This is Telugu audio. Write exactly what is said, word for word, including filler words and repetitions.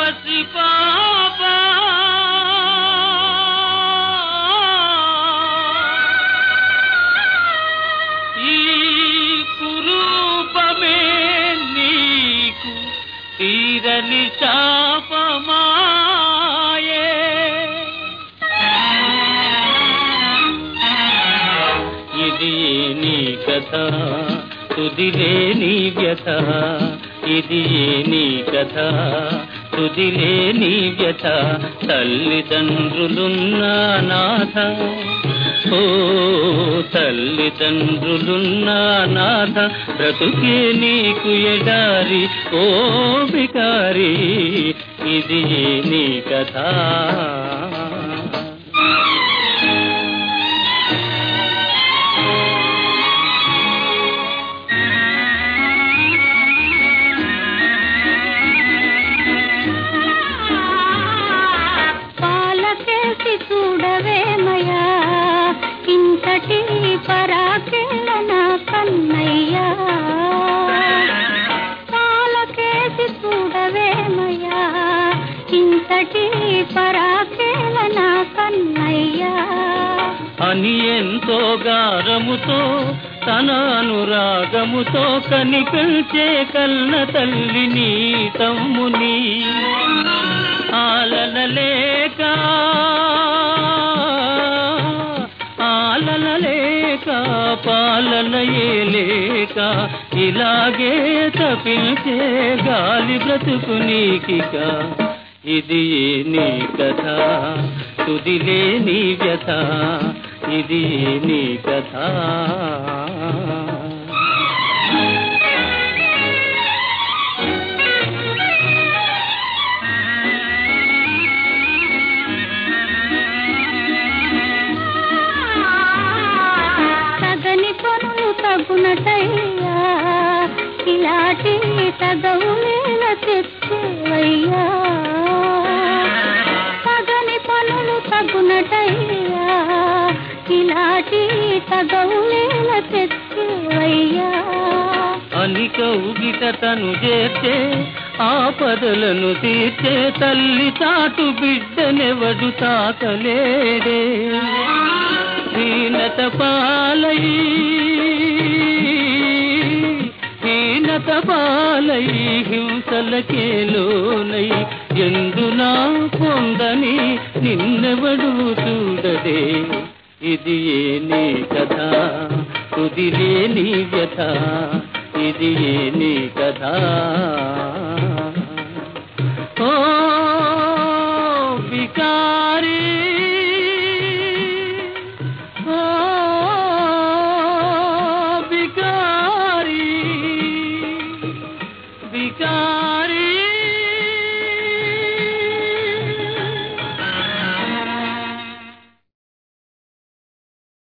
పసి పాప ఈ కురూపమే నీకు తీరని శాపమాయే ఇది నీ కథ తుదిలే నీ వ్యథ ఇది నీ కథ తుదిలే నీ వ్యథ తల్లిదండ్రులున్నా నాథ ఓ తల్లిదండ్రులున్నా నాథ బ్రతుకే నీకు ఎడారి ఓ బికారి ఇది నీ కథ పరాకేళన కన్నయ్యా పాలకేసి చూడవేమయ్యా ఇంతటి పరాకేళన కన్నయ్యా అని ఎంతో గారముతో తన అనురాగముతో కనిపించే కన్న తల్లిని తమ్ముని ఆలనలేక ఆలనలేక పాలనయే లేక ఇలాగే తప్పించే గాలి బ్రతుకు నీకిక ఇది నీ కథ తుదిలే నీ వ్యథ ఇది నీ కథ తగునటయ్యా ఇలాంటి తగవులేల తెచ్చేవయ్యా తగని పనులు తగునటయ్యా ఇలాంటి తగవులేల తెచ్చేవయ్యా అని కౌగిట తను చేర్చే ఆపదలను తీర్చే తల్లి తాటు బిడ్డనెవడు తాకలేడే హీనత పాలై హీనత పాలై హింసలకే లోనై ఎందునా పొందని నిన్నెవడు చూడదే ఇది నీ కథ తుదిలే నీ వ్యథ ఇది నీ కథ ఓ బికారి